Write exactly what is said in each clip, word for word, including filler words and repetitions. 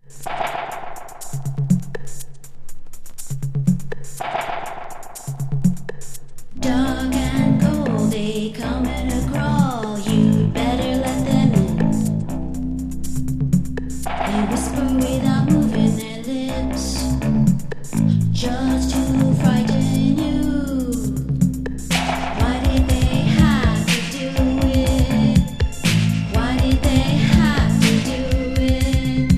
Dark and cold, they come in a crawl. You better let them in. They whisper without moving their lips, just to frighten you. Why did they have to do it? Why did they have to do it?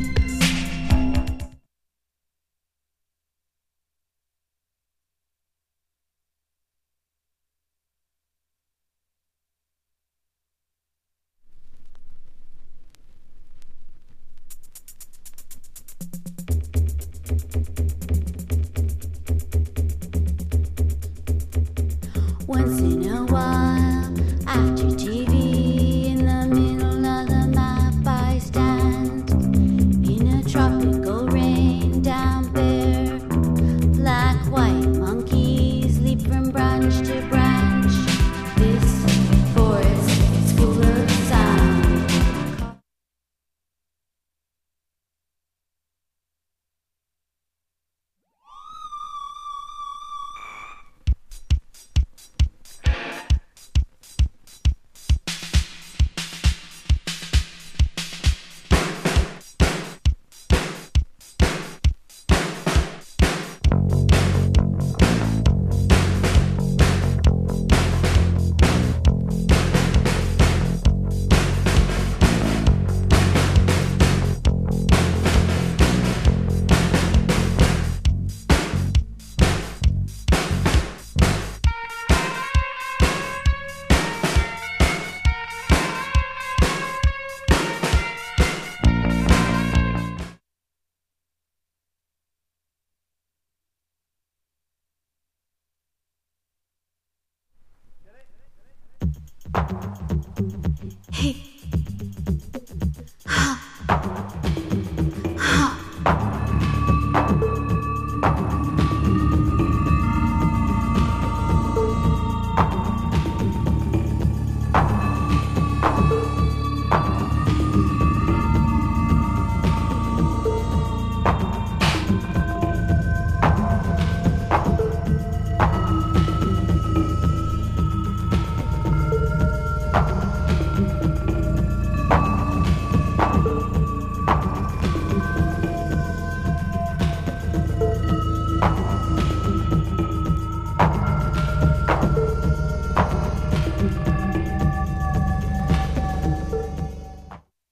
Once in a while, after T V, in the middle of the map I stand, in a tropical rain down bare. Black, white monkeys leap from branch to branch. This forest is full of sound. Hey. Ha.